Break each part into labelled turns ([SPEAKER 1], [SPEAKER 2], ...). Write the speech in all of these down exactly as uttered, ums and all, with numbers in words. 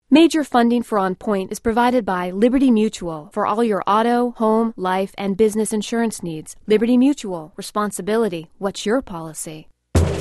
[SPEAKER 1] Major funding for On Point is provided by Liberty Mutual for all your auto, home, life, and business insurance needs. Liberty Mutual. Responsibility. What's your policy?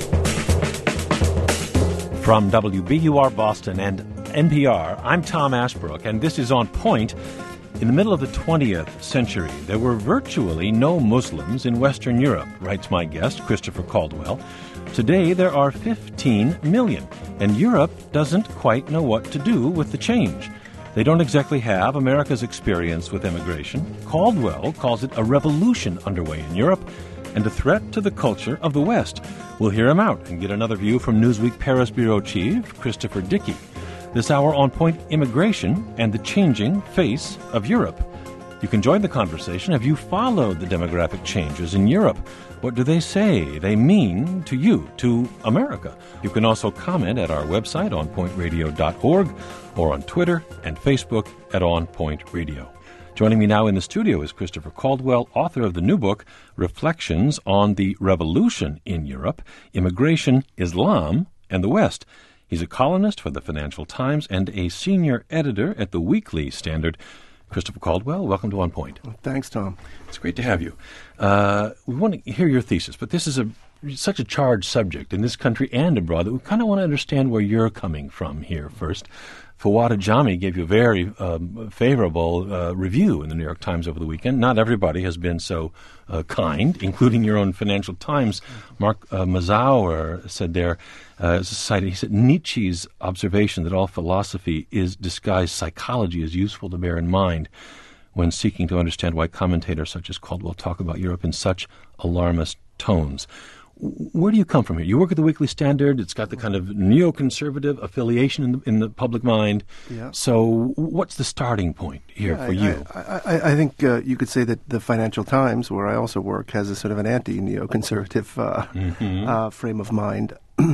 [SPEAKER 2] From W B U R Boston and N P R, I'm Tom Ashbrook, and this is On Point. In the middle of the twentieth century, there were virtually no Muslims in Western Europe, writes my guest, Christopher Caldwell. Today, there are fifteen million, and Europe doesn't quite know what to do with the change. They don't exactly have America's experience with immigration. Caldwell calls it a revolution underway in Europe and a threat to the culture of the West. We'll hear him out and get another view from Newsweek Paris bureau chief Christopher Dickey. This hour on Point, immigration and the changing face of Europe. You can join the conversation. Have you followed the demographic changes in Europe? What do they say they mean to you, to America? You can also comment at our website, on point radio dot org, or on Twitter and Facebook at On Point Radio. Joining me now in the studio is Christopher Caldwell, author of the new book, Reflections on the Revolution in Europe, Immigration, Islam, and the West. He's a columnist for the Financial Times and a senior editor at the Weekly Standard. Christopher Caldwell, welcome to On Point.
[SPEAKER 3] Well, thanks, Tom.
[SPEAKER 2] It's great to have you. Uh, we want to hear your thesis, but this is a such a charged subject in this country and abroad that we kind of want to understand where you're coming from here first. Fawad Ajami gave you a very um, favorable uh, review in the New York Times over the weekend. Not everybody has been so uh, kind, including your own Financial Times. Mark uh, Mazauer said there, uh, cited, he said, Nietzsche's observation that all philosophy is disguised psychology is useful to bear in mind when seeking to understand why commentators such as Caldwell talk about Europe in such alarmist tones. Where do you come from here? You work at the Weekly Standard. It's got the kind of neoconservative affiliation in the, in the public mind. Yeah. So what's the starting point here yeah, for
[SPEAKER 3] I,
[SPEAKER 2] you?
[SPEAKER 3] I, I, I think uh, you could say that the Financial Times, where I also work, has a sort of an anti-neoconservative uh, mm-hmm. uh, frame of mind.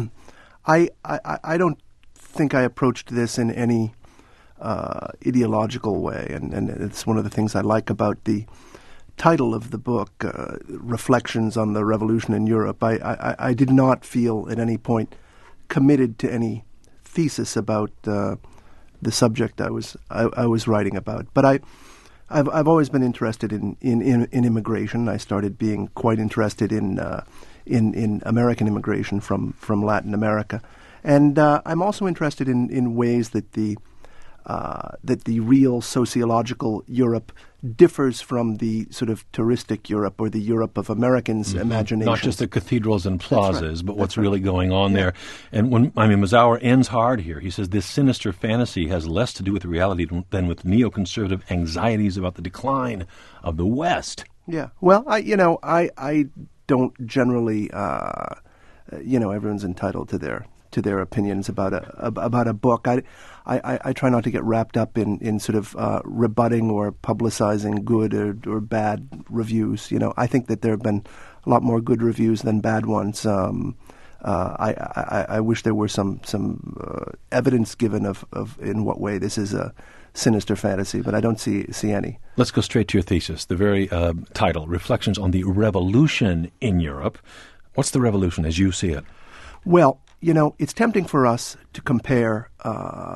[SPEAKER 3] I, I, I don't think I approached this in any uh, ideological way, and, and it's one of the things I like about the title of the book, uh, Reflections on the Revolution in Europe. I, I, I did not feel at any point committed to any thesis about uh, the subject I was I, I was writing about. But I, I've I've always been interested in in, in, in immigration. I started being quite interested in uh, in in American immigration from from Latin America, and uh, I'm also interested in, in ways that the uh, that the real sociological Europe differs from the sort of touristic Europe or the Europe of Americans' mm-hmm. imagination.
[SPEAKER 2] Not just the cathedrals and plazas,
[SPEAKER 3] right.
[SPEAKER 2] but what's
[SPEAKER 3] That's
[SPEAKER 2] really
[SPEAKER 3] right.
[SPEAKER 2] going on yeah. there. And when I mean, Mazauer ends hard here. He says this sinister fantasy has less to do with reality than with neoconservative anxieties about the decline of the West.
[SPEAKER 3] Yeah. Well, I you know I I don't generally uh, you know everyone's entitled to their to their opinions about a about a book. I, I, I try not to get wrapped up in, in sort of uh, rebutting or publicizing good or, or bad reviews. You know, I think that there have been a lot more good reviews than bad ones. Um, uh, I, I I wish there were some some uh, evidence given of, of in what way this is a sinister fantasy, but I don't see see any.
[SPEAKER 2] Let's go straight to your thesis. The very uh, title, Reflections on the Revolution in Europe. What's the revolution as you see it?
[SPEAKER 3] Well, you know, it's tempting for us to compare uh,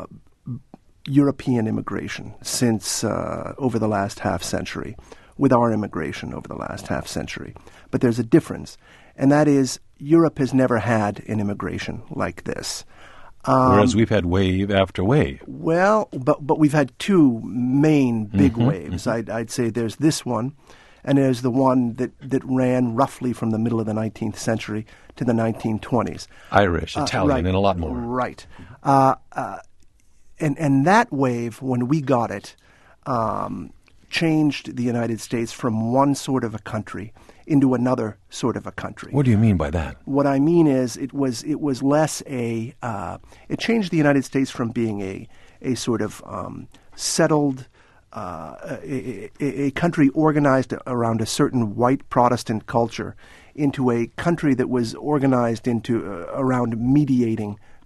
[SPEAKER 3] European immigration since uh, over the last half century with our immigration over the last half century. But there's a difference, and that is Europe has never had an immigration like this.
[SPEAKER 2] Um, Whereas we've had wave after wave.
[SPEAKER 3] Well, but but we've had two main big mm-hmm, waves. Mm-hmm. I'd, I'd say there's this one, and there's the one that, that ran roughly from the middle of the nineteenth century to the nineteen twenties.
[SPEAKER 2] Irish, Italian, uh,
[SPEAKER 3] right,
[SPEAKER 2] and a lot more.
[SPEAKER 3] Right. Uh, uh, and, and that wave, when we got it, um, changed the United States from one sort of a country into another sort of a country.
[SPEAKER 2] What do you mean by that?
[SPEAKER 3] What I mean is it was it was less a uh, it changed the United States from being a a sort of um, settled uh, a, a, a country organized around a certain white Protestant culture into a country that was organized into uh, around mediating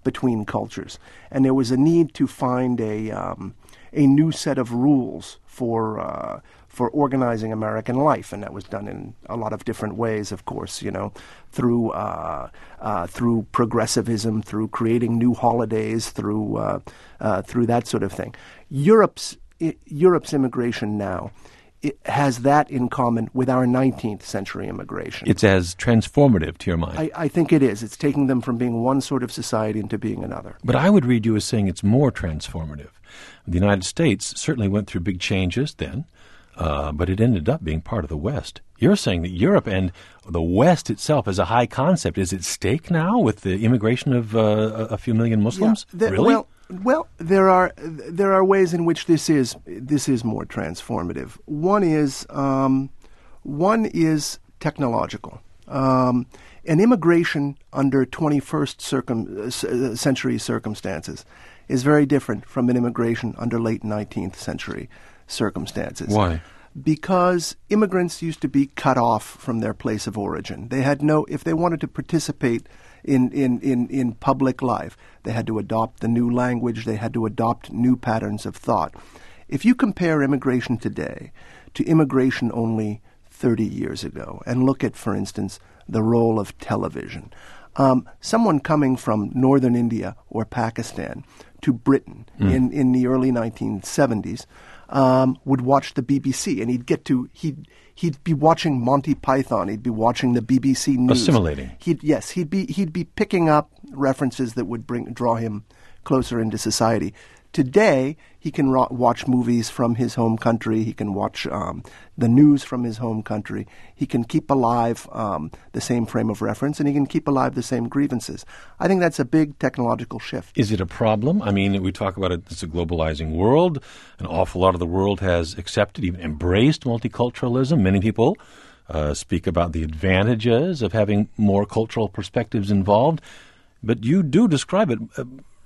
[SPEAKER 3] between cultures. And there was a need to find a um, a new set of rules for uh, for organizing American life, and that was done in a lot of different ways, of course, you know, through uh, uh, through progressivism, through creating new holidays, through uh, uh, through that sort of thing. Europe's I, Europe's immigration now, it has that in common with our nineteenth century immigration.
[SPEAKER 2] It's as transformative to your mind.
[SPEAKER 3] I, I think it is. It's taking them from being one sort of society into being another.
[SPEAKER 2] But I would read you as saying it's more transformative. The United States certainly went through big changes then, uh, but it ended up being part of the West. You're saying that Europe and the West itself as a high concept is at stake now with the immigration of uh, a few million Muslims?
[SPEAKER 3] Yeah, the,
[SPEAKER 2] really?
[SPEAKER 3] Well, Well, there are there are ways in which this is this is more transformative. One is um, one is technological. Um, an immigration under twenty-first circum, uh, century circumstances is very different from an immigration under late nineteenth century circumstances.
[SPEAKER 2] Why?
[SPEAKER 3] Because immigrants used to be cut off from their place of origin. They had no, if they wanted to participate in, in, in, in public life, they had to adopt the new language, they had to adopt new patterns of thought. If you compare immigration today to immigration only thirty years ago, and look at, for instance, the role of television, um, someone coming from northern India or Pakistan to Britain mm. in, in the early nineteen seventies um, would watch the B B C, and he'd get to he'd he'd be watching Monty Python, he'd be watching the B B C News,
[SPEAKER 2] assimilating.
[SPEAKER 3] He'd yes, he'd be he'd be picking up references that would bring draw him closer into society. Today, he can ro- watch movies from his home country. He can watch um, the news from his home country. He can keep alive um, the same frame of reference, and he can keep alive the same grievances. I think that's a big technological shift.
[SPEAKER 2] Is it a problem? I mean, we talk about it, it's a globalizing world. An awful lot of the world has accepted, even embraced multiculturalism. Many people uh, speak about the advantages of having more cultural perspectives involved. But you do describe it uh,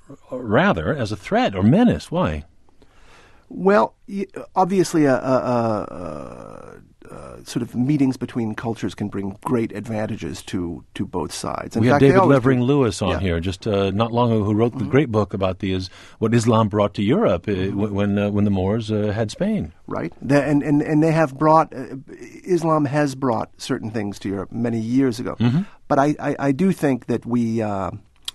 [SPEAKER 2] rather as a threat or menace. Why?
[SPEAKER 3] Well, obviously, a, a, a, a sort of meetings between cultures can bring great advantages to, to both sides. In
[SPEAKER 2] we
[SPEAKER 3] fact,
[SPEAKER 2] had David Levering
[SPEAKER 3] do.
[SPEAKER 2] Lewis on
[SPEAKER 3] yeah.
[SPEAKER 2] here just uh, not long ago, who wrote the mm-hmm. great book about the is what Islam brought to Europe mm-hmm. uh, when uh, when the Moors uh, had Spain.
[SPEAKER 3] Right, the, and, and and they have brought uh, Islam has brought certain things to Europe many years ago. Mm-hmm. But I, I, I do think that we. Uh,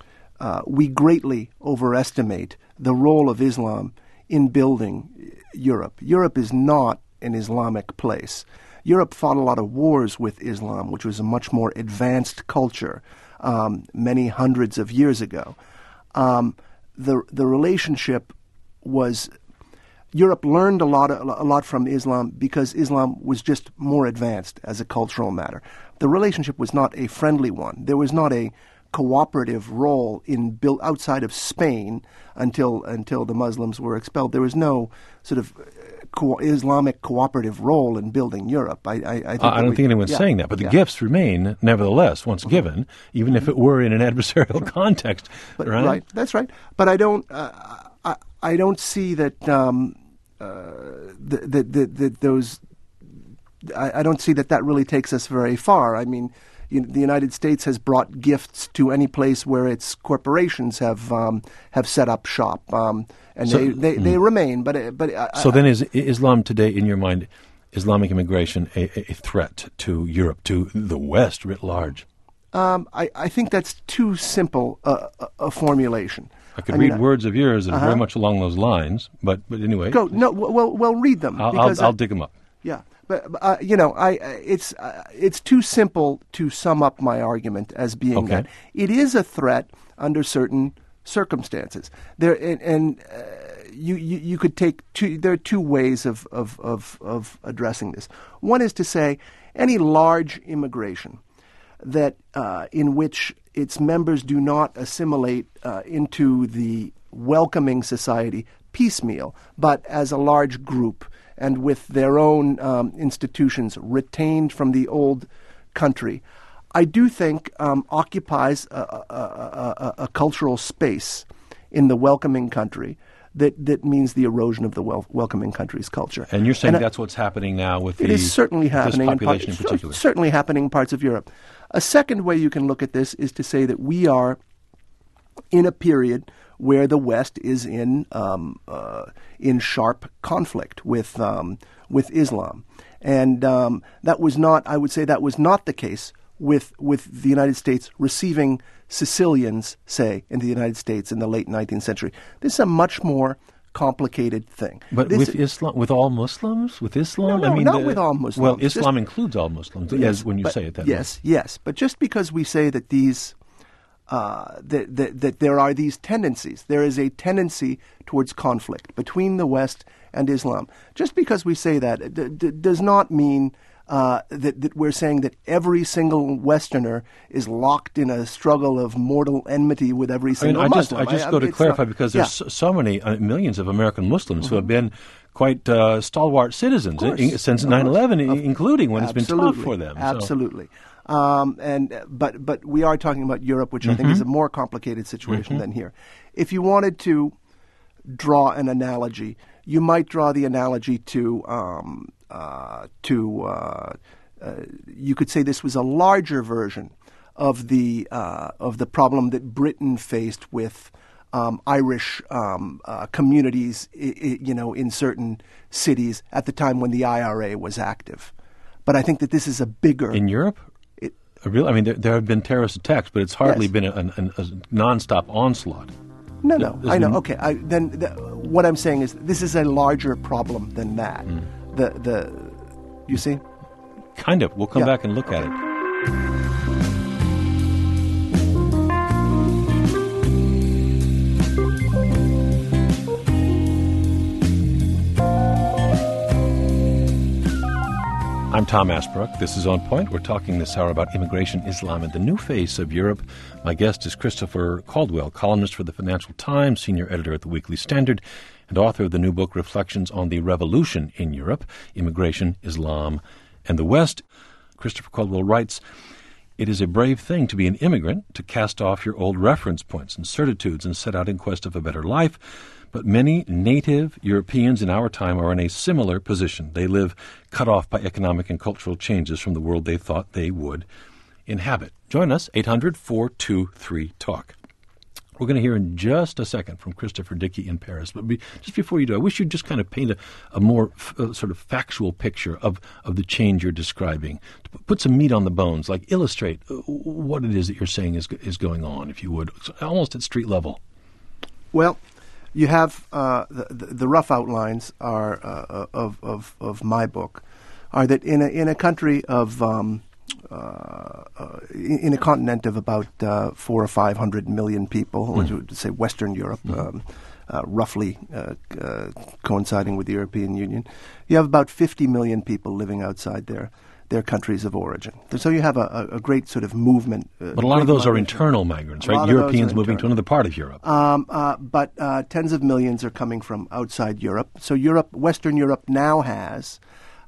[SPEAKER 3] Uh, we greatly overestimate the role of Islam in building Europe. Europe is not an Islamic place. Europe fought a lot of wars with Islam, which was a much more advanced culture um, many hundreds of years ago. Um, the the relationship was Europe learned a lot a lot from Islam because Islam was just more advanced as a cultural matter. The relationship was not a friendly one. There was not a cooperative role in build outside of Spain until until the Muslims were expelled. There was no sort of co- Islamic cooperative role in building Europe. I, I, I, think
[SPEAKER 2] uh, I don't
[SPEAKER 3] we,
[SPEAKER 2] think anyone's
[SPEAKER 3] yeah,
[SPEAKER 2] saying that, but the
[SPEAKER 3] yeah.
[SPEAKER 2] gifts remain, nevertheless, once mm-hmm. given, even if it were in an adversarial context.
[SPEAKER 3] But,
[SPEAKER 2] right?
[SPEAKER 3] right, that's right. But I don't, uh, I, I don't see that um, uh, that, that, that those. I, I don't see that that really takes us very far. I mean. You know, the United States has brought gifts to any place where its corporations have um, have set up shop, um, and so, they, they, mm. they remain. But but uh,
[SPEAKER 2] so then, is Islam today, in your mind, Islamic immigration a, a threat to Europe, to the West writ large?
[SPEAKER 3] Um, I, I think that's too simple a, a, a formulation.
[SPEAKER 2] I could
[SPEAKER 3] I
[SPEAKER 2] read
[SPEAKER 3] mean,
[SPEAKER 2] words of yours that
[SPEAKER 3] uh-huh.
[SPEAKER 2] are very much along those lines, but but anyway,
[SPEAKER 3] go no. Well, well, read them.
[SPEAKER 2] I'll
[SPEAKER 3] because
[SPEAKER 2] I'll, I'll
[SPEAKER 3] I,
[SPEAKER 2] dig them up.
[SPEAKER 3] Yeah. But uh, you know, I it's uh, it's too simple to sum up my argument as being
[SPEAKER 2] okay.
[SPEAKER 3] that it is a threat under certain circumstances. There and, and uh, you, you you could take two. There are two ways of, of of of addressing this. One is to say any large immigration that uh, in which its members do not assimilate uh, into the welcoming society piecemeal, but as a large group. And with their own um, institutions retained from the old country, I do think um, occupies a, a, a, a, a cultural space in the welcoming country that, that means the erosion of the wel- welcoming country's culture.
[SPEAKER 2] And you're saying
[SPEAKER 3] and
[SPEAKER 2] that's I, what's happening now with
[SPEAKER 3] it
[SPEAKER 2] the,
[SPEAKER 3] is certainly happening
[SPEAKER 2] this population
[SPEAKER 3] in,
[SPEAKER 2] in particular?
[SPEAKER 3] Certainly happening in parts of Europe. A second way you can look at this is to say that we are in a period where the West is in um, uh, in sharp conflict with um, with Islam, and um, that was not. I would say that was not the case with with the United States receiving Sicilians, say, in the United States in the late nineteenth century. This is a much more complicated thing.
[SPEAKER 2] But
[SPEAKER 3] this,
[SPEAKER 2] with Islam, with all Muslims, with Islam,
[SPEAKER 3] no, no,
[SPEAKER 2] I mean,
[SPEAKER 3] not
[SPEAKER 2] the,
[SPEAKER 3] with all Muslims.
[SPEAKER 2] Well, Islam
[SPEAKER 3] just,
[SPEAKER 2] includes all Muslims,
[SPEAKER 3] yes,
[SPEAKER 2] as when you
[SPEAKER 3] but,
[SPEAKER 2] say it that
[SPEAKER 3] yes,
[SPEAKER 2] way.
[SPEAKER 3] Yes, But just because we say that these uh, that, that that there are these tendencies, there is a tendency towards conflict between the West and Islam. Just because we say that d- d- does not mean Uh, that, that we're saying that every single Westerner is locked in a struggle of mortal enmity with every single
[SPEAKER 2] I mean, I just,
[SPEAKER 3] Muslim.
[SPEAKER 2] I just
[SPEAKER 3] I,
[SPEAKER 2] go to
[SPEAKER 3] it's
[SPEAKER 2] clarify
[SPEAKER 3] not,
[SPEAKER 2] because there's
[SPEAKER 3] yeah.
[SPEAKER 2] so, so many uh, millions of American Muslims mm-hmm. who have been quite uh, stalwart citizens in, since nine eleven, of, including when it's been tough for them.
[SPEAKER 3] Absolutely. So. Um, and but but we are talking about Europe, which mm-hmm. I think is a more complicated situation mm-hmm. than here. If you wanted to draw an analogy, you might draw the analogy to. Um, Uh, to uh, uh, you could say this was a larger version of the uh, of the problem that Britain faced with um, Irish um, uh, communities, I- I, you know, in certain cities at the time when the I R A was active. But I think that this is a bigger
[SPEAKER 2] in Europe.
[SPEAKER 3] It,
[SPEAKER 2] a real, I mean, there, there have been terrorist attacks, but it's hardly
[SPEAKER 3] yes.
[SPEAKER 2] been a, a, a nonstop onslaught.
[SPEAKER 3] No, no,
[SPEAKER 2] There's
[SPEAKER 3] I know.
[SPEAKER 2] been,
[SPEAKER 3] okay, I, then the, what I'm saying is this is a larger problem than that. Mm. The the you see?
[SPEAKER 2] Kind of. We'll come
[SPEAKER 3] yeah.
[SPEAKER 2] back and look at it. I'm Tom Asbrook. This is On Point. We're talking this hour about immigration, Islam, and the new face of Europe. My guest is Christopher Caldwell, columnist for the Financial Times, senior editor at the Weekly Standard, and author of the new book, Reflections on the Revolution in Europe, Immigration, Islam, and the West. Christopher Caldwell writes, "It is a brave thing to be an immigrant, to cast off your old reference points and certitudes and set out in quest of a better life. But many native Europeans in our time are in a similar position. They live cut off by economic and cultural changes from the world they thought they would inhabit." Join us, eight hundred, four two three, talk. We're going to hear in just a second from Christopher Dickey in Paris. But be, just before you do, I wish you'd just kind of paint a, a more f- uh, sort of factual picture of, of the change you're describing. To put some meat on the bones, like illustrate uh, what it is that you're saying is is going on, if you would, almost at street level.
[SPEAKER 3] Well, you have uh, the, the rough outlines are uh, of, of of my book are that in a in a country of um, uh, uh, in a continent of about uh, four or five hundred million people, mm. or to say Western Europe, mm. um, uh, roughly uh, uh, coinciding with the European Union, you have about fifty million people living outside their their countries of origin. So you have a, a great sort of movement. Uh,
[SPEAKER 2] but a lot of those are internal migrants, right? Europeans moving to another part of Europe.
[SPEAKER 3] Um, uh, but uh, tens of millions are coming from outside Europe. So Europe, Western Europe now has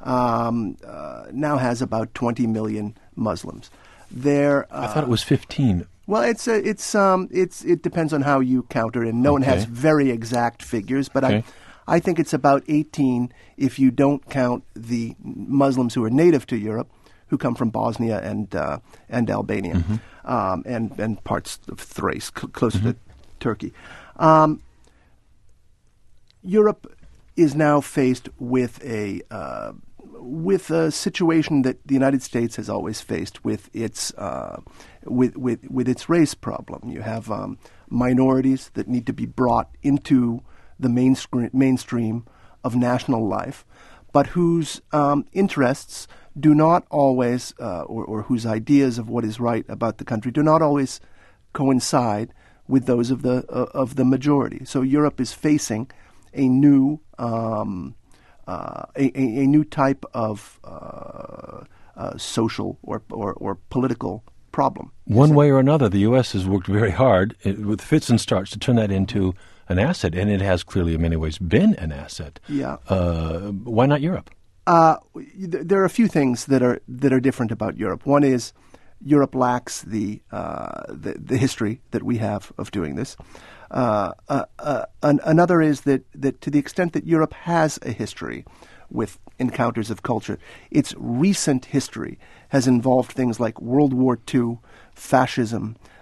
[SPEAKER 3] um, uh, now has about twenty million Muslims. There, uh,
[SPEAKER 2] I thought it was fifteen.
[SPEAKER 3] Well, it's a, it's um, it's it depends on how you count it, and no
[SPEAKER 2] okay.
[SPEAKER 3] one has very exact figures, but
[SPEAKER 2] okay.
[SPEAKER 3] I. I think it's about eighteen if you don't count the Muslims who are native to Europe, who come from Bosnia and uh, and Albania, mm-hmm. um, and and parts of Thrace, cl- closer mm-hmm. to Turkey. Um, Europe is now faced with a uh, with a situation that the United States has always faced with its uh, with, with with its race problem. You have um, minorities that need to be brought into the mainstream, mainstream of national life, but whose um, interests do not always, uh, or, or whose ideas of what is right about the country do not always coincide with those of the uh, of the majority. So Europe is facing a new um, uh, a, a, a new type of uh, uh, social or, or or political problem.
[SPEAKER 2] One way or another, the U S has worked very hard uh, with fits and starts to turn that into an asset, and it has clearly in many ways been an asset.
[SPEAKER 3] Yeah.
[SPEAKER 2] Uh, why not Europe?
[SPEAKER 3] Uh, there are a few things that are that are different about Europe. One is Europe lacks the uh, the, the history that we have of doing this. Uh, uh, uh, an, another is that, that to the extent that Europe has a history with encounters of culture, its recent history has involved things like World War Two, fascism,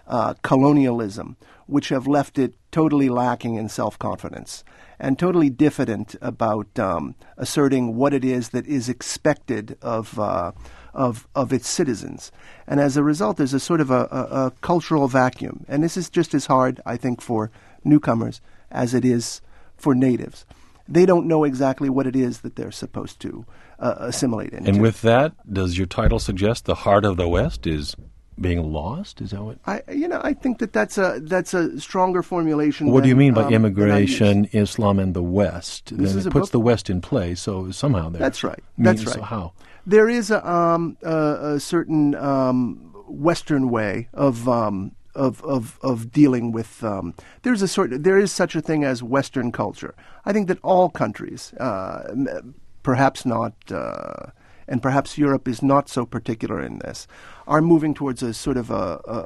[SPEAKER 3] uh, colonialism, which have left it totally lacking in self-confidence and totally diffident about um, asserting what it is that is expected of uh, of of its citizens. And as a result, there's a sort of a, a, a cultural vacuum. And this is just as hard, I think, for newcomers as it is for natives. They don't know exactly what it is that they're supposed to uh, assimilate into.
[SPEAKER 2] And with that, does your title suggest the heart of the West is being lost? Is that what?
[SPEAKER 3] I, you know, I think that that's a that's a stronger formulation.
[SPEAKER 2] What
[SPEAKER 3] than,
[SPEAKER 2] do you mean by
[SPEAKER 3] um,
[SPEAKER 2] immigration, Islam, and the West?
[SPEAKER 3] This
[SPEAKER 2] Then
[SPEAKER 3] is
[SPEAKER 2] it
[SPEAKER 3] a
[SPEAKER 2] puts
[SPEAKER 3] book-
[SPEAKER 2] the West in play. So somehow there.
[SPEAKER 3] That's right.
[SPEAKER 2] Means,
[SPEAKER 3] That's right.
[SPEAKER 2] So how?
[SPEAKER 3] There is a, um, a, a certain um, Western way of. Um, Of, of of dealing with um, there's a sort there is such a thing as Western culture. I think that all countries, uh, m- perhaps not, uh, and perhaps Europe is not so particular in this, are moving towards a sort of a a,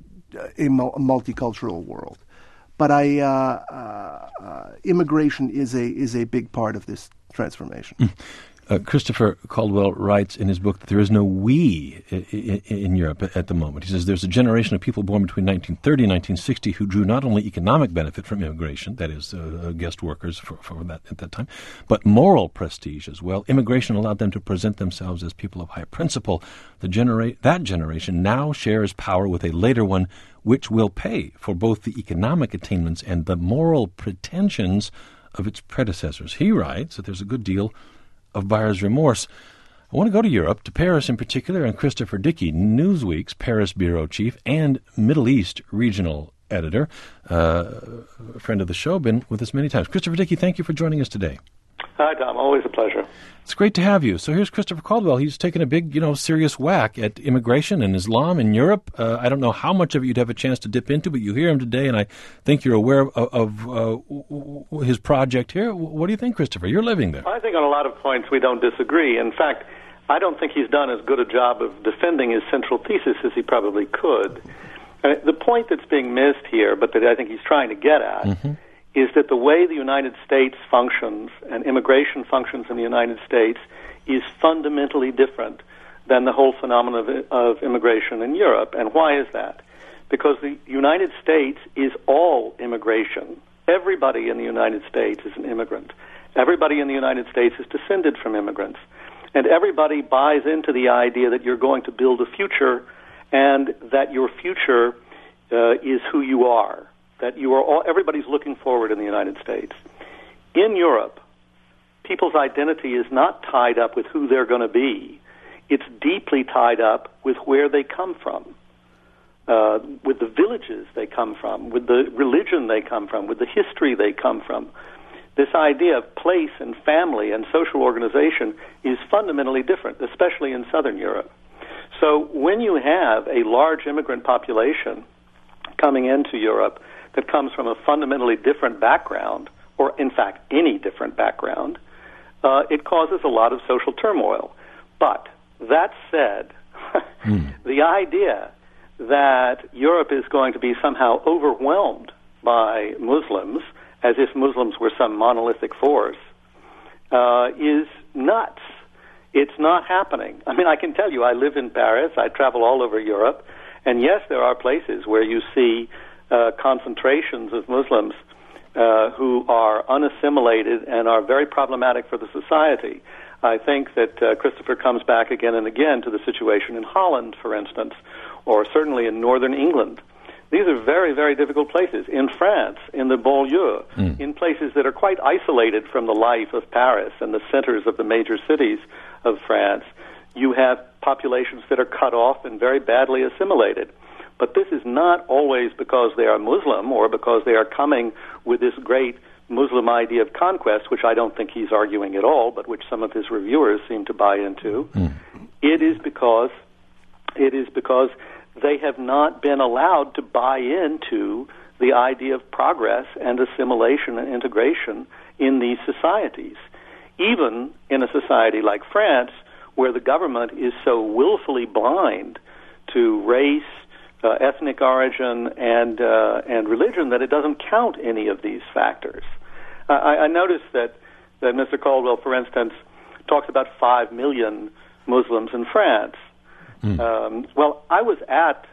[SPEAKER 3] a, mul- a multicultural world. But I uh, uh, uh, immigration is a is a big part of this transformation.
[SPEAKER 2] Mm. Uh, Christopher Caldwell writes in his book that there is no we in, in Europe at the moment. He says there's a generation of people born between nineteen thirty and nineteen sixty who drew not only economic benefit from immigration, that is, uh, guest workers for, for that at that time, but moral prestige as well. Immigration allowed them to present themselves as people of high principle. The genera- that generation now shares power with a later one, which will pay for both the economic attainments and the moral pretensions of its predecessors. He writes that there's a good deal of buyer's remorse. I want to go to Europe, to Paris in particular, and Christopher Dickey, Newsweek's Paris bureau chief and Middle East regional editor, uh, a friend of the show, been with us many times. Christopher Dickey, thank you for joining us today.
[SPEAKER 4] Hi, Tom. Always a pleasure.
[SPEAKER 2] It's great to have you. So here's Christopher Caldwell. He's taken a big, you know, serious whack at immigration and Islam in Europe. Uh, I don't know how much of it you'd have a chance to dip into, but you hear him today, and I think you're aware of, of uh, his project here. What do you think, Christopher? You're living there.
[SPEAKER 4] I think on a lot of points we don't disagree. In fact, I don't think he's done as good a job of defending his central thesis as he probably could. Uh, the point that's being missed here, but that I think he's trying to get at, mm-hmm. is that the way the United States functions and immigration functions in the United States is fundamentally different than the whole phenomenon of, of immigration in Europe. And why is that? Because the United States is all immigration. Everybody in the United States is an immigrant. Everybody in the United States is descended from immigrants. And everybody buys into the idea that you're going to build a future and that your future uh, is who you are. That you are all, everybody's looking forward in the United States. In Europe, people's identity is not tied up with who they're going to be. It's deeply tied up with where they come from, uh, with the villages they come from, with the religion they come from, with the history they come from. This idea of place and family and social organization is fundamentally different, especially in Southern Europe. So when you have a large immigrant population coming into Europe that comes from a fundamentally different background, or in fact any different background, uh, it causes a lot of social turmoil. But that said, mm. the idea that Europe is going to be somehow overwhelmed by Muslims, as if Muslims were some monolithic force, uh, is nuts. It's not happening. I mean, I can tell you, I live in Paris, I travel all over Europe, and yes, there are places where you see Uh, concentrations of Muslims uh, who are unassimilated and are very problematic for the society. I think that uh, Christopher comes back again and again to the situation in Holland, for instance, or certainly in northern England. These are very, very difficult places. In France, in the banlieue, mm. in places that are quite isolated from the life of Paris and the centers of the major cities of France, you have populations that are cut off and very badly assimilated. But this is not always because they are Muslim or because they are coming with this great Muslim idea of conquest, which I don't think he's arguing at all, but which some of his reviewers seem to buy into. Mm. It is because it is because they have not been allowed to buy into the idea of progress and assimilation and integration in these societies. Even in a society like France, where the government is so willfully blind to race, Uh, ethnic origin, and uh, and religion, that it doesn't count any of these factors. Uh, I, I noticed that, that Mister Caldwell, for instance, talks about five million Muslims in France. Mm. Um, well, I was at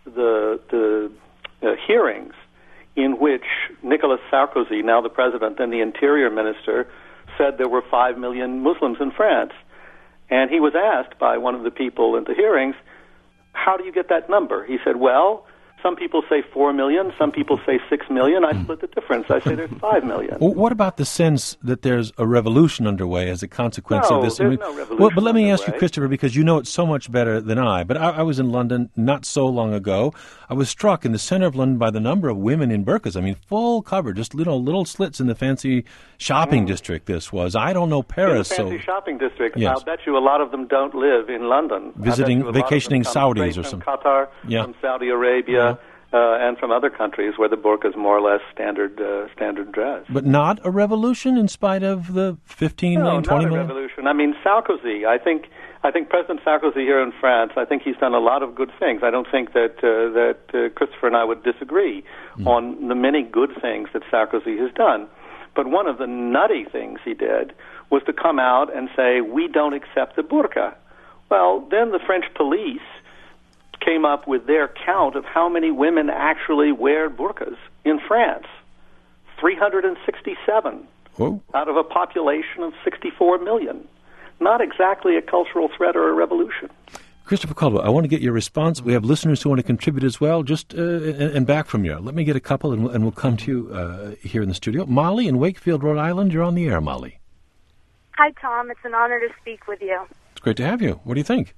[SPEAKER 4] the the uh, hearings in which Nicolas Sarkozy, now the president, then the interior minister, said there were five million Muslims in France. And he was asked by one of the people in the hearings, how do you get that number? He said, well, some people say four million, some people say six million. I split the difference. I say there's five million.
[SPEAKER 2] Well, what about the sense that there's a revolution underway as a consequence
[SPEAKER 4] no,
[SPEAKER 2] of this?
[SPEAKER 4] there's
[SPEAKER 2] I mean,
[SPEAKER 4] no revolution
[SPEAKER 2] well, but let me
[SPEAKER 4] underway.
[SPEAKER 2] ask you, Christopher, because you know it so much better than I. But I, I was in London not so long ago. I was struck in the center of London by the number of women in burqas. I mean, full cover, just little little slits in the fancy shopping mm. district this was. I don't know Paris.
[SPEAKER 4] In the fancy
[SPEAKER 2] so,
[SPEAKER 4] shopping district.
[SPEAKER 2] Yes.
[SPEAKER 4] I'll bet you a lot of them don't live in London.
[SPEAKER 2] Visiting, vacationing Saudis or
[SPEAKER 4] something.
[SPEAKER 2] something.
[SPEAKER 4] Qatar,
[SPEAKER 2] yeah.
[SPEAKER 4] from Saudi Arabia. Yeah. Uh, and from other countries where the burqa is more or less standard uh, standard dress.
[SPEAKER 2] But not a revolution in spite of the fifteen
[SPEAKER 4] no,
[SPEAKER 2] million, twenty
[SPEAKER 4] not a
[SPEAKER 2] million?
[SPEAKER 4] revolution. I mean, Sarkozy, I think I think President Sarkozy here in France, I think he's done a lot of good things. I don't think that uh, that uh, Christopher and I would disagree mm. on the many good things that Sarkozy has done. But one of the nutty things he did was to come out and say, we don't accept the burqa. Well, then the French police came up with their count of how many women actually wear burqas in France. three hundred sixty-seven
[SPEAKER 2] Whoa.
[SPEAKER 4] Out of a population of sixty-four million. Not exactly a cultural threat or a revolution.
[SPEAKER 2] Christopher Caldwell, I want to get your response. We have listeners who want to contribute as well, just uh, and, and back from you. Let me get a couple, and we'll, and we'll come to you uh, here in the studio. Molly in Wakefield, Rhode Island, you're on the air, Molly.
[SPEAKER 5] Hi, Tom. It's an honor to speak with you.
[SPEAKER 2] It's great to have you. What do you think?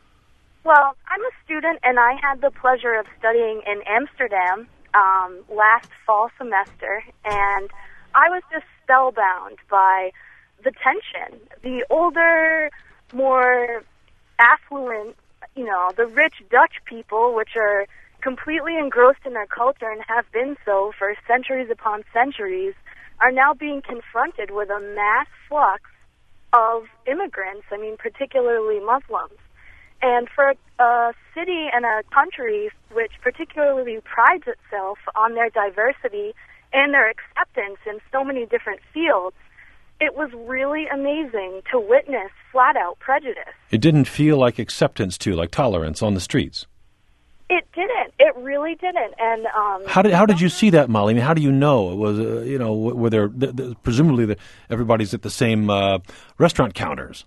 [SPEAKER 5] Well, I'm a student, and I had the pleasure of studying in Amsterdam um, last fall semester, and I was just spellbound by the tension. The older, more affluent, you know, the rich Dutch people, which are completely engrossed in their culture and have been so for centuries upon centuries, are now being confronted with a mass flux of immigrants, I mean, particularly Muslims. And for a city and a country which particularly prides itself on their diversity and their acceptance in so many different fields, it was really amazing to witness flat-out prejudice.
[SPEAKER 2] It didn't feel like acceptance, too, like tolerance on the streets.
[SPEAKER 5] It didn't. It really didn't. And um,
[SPEAKER 2] how did how did you see that, Molly? I mean, how do you know? It was uh, you know were there the, the, presumably the, everybody's at the same uh, restaurant counters?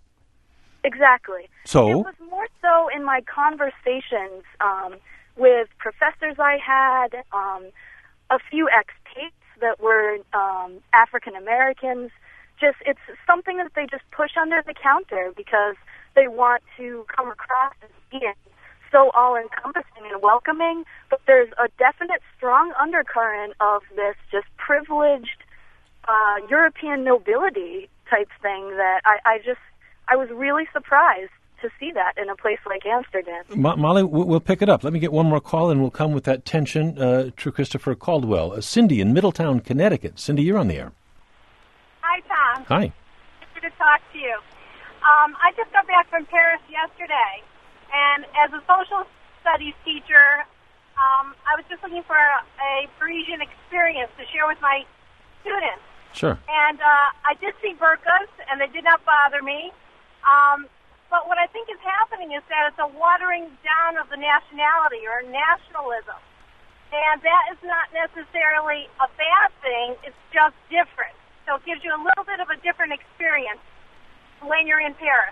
[SPEAKER 5] Exactly.
[SPEAKER 2] So?
[SPEAKER 5] It was more so in my conversations um, with professors I had, um, a few ex-Tates that were um, African Americans. Just it's something that they just push under the counter because they want to come across as being so all-encompassing and welcoming, but there's a definite strong undercurrent of this just privileged uh, European nobility type thing that I, I just I was really surprised to see that in a place like Amsterdam.
[SPEAKER 2] Mo- Molly, we'll pick it up. Let me get one more call, and we'll come with that tension uh, to Christopher Caldwell. Uh, Cindy in Middletown, Connecticut. Cindy, you're on the air.
[SPEAKER 6] Hi, Tom.
[SPEAKER 2] Hi.
[SPEAKER 6] Good to talk to you. Um, I just got back from Paris yesterday, and as a social studies teacher, um, I was just looking for a, a Parisian experience to share with my students.
[SPEAKER 2] Sure.
[SPEAKER 6] And uh, I did see burqas, and they did not bother me. Um, but what I think is happening is that it's a watering down of the nationality or nationalism. And that is not necessarily a bad thing. It's just different. So it gives you a little bit of a different experience when you're in Paris.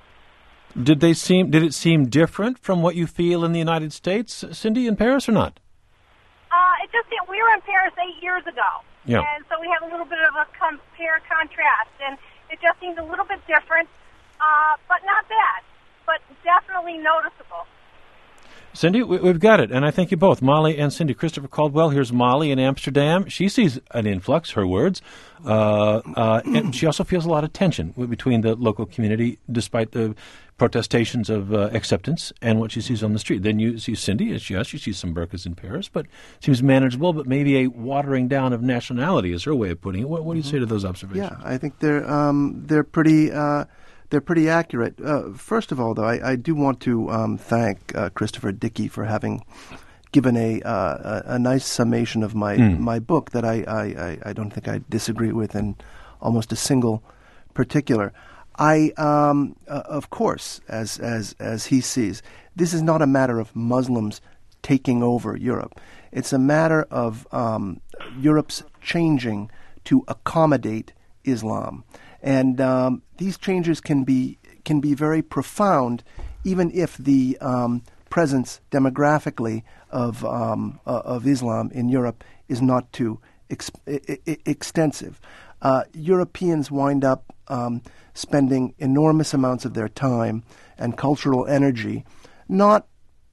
[SPEAKER 2] Did they seem? Did it seem different from what you feel in the United States, Cindy, in Paris, or not?
[SPEAKER 6] Uh, it just we were in Paris eight years ago.
[SPEAKER 2] Yeah.
[SPEAKER 6] And so we have a little bit of a compare contrast. And it just seemed a little bit different. Uh, but not bad, but definitely noticeable.
[SPEAKER 2] Cindy, we, we've got it, and I thank you both, Molly and Cindy. Christopher Caldwell, here's Molly in Amsterdam. She sees an influx, her words, uh, uh, and she also feels a lot of tension between the local community, despite the protestations of uh, acceptance and what she sees on the street. Then you see Cindy, as yes, she sees some burqas in Paris, but seems manageable, but maybe a watering down of nationality is her way of putting it. What, what do you say to those observations?
[SPEAKER 3] Yeah, I think they're um, they're pretty... Uh, They're pretty accurate. Uh, first of all, though, I, I do want to um, thank uh, Christopher Dickey for having given a uh, a, a nice summation of my mm. my book that I, I, I don't think I disagree with in almost a single particular. I, um, uh, of course, as as as he sees, this is not a matter of Muslims taking over Europe. It's a matter of um, Europe's changing to accommodate Islam. And um, these changes can be can be very profound, even if the um, presence demographically of um, uh, of Islam in Europe is not too ex- I- extensive. Uh, Europeans wind up um, spending enormous amounts of their time and cultural energy not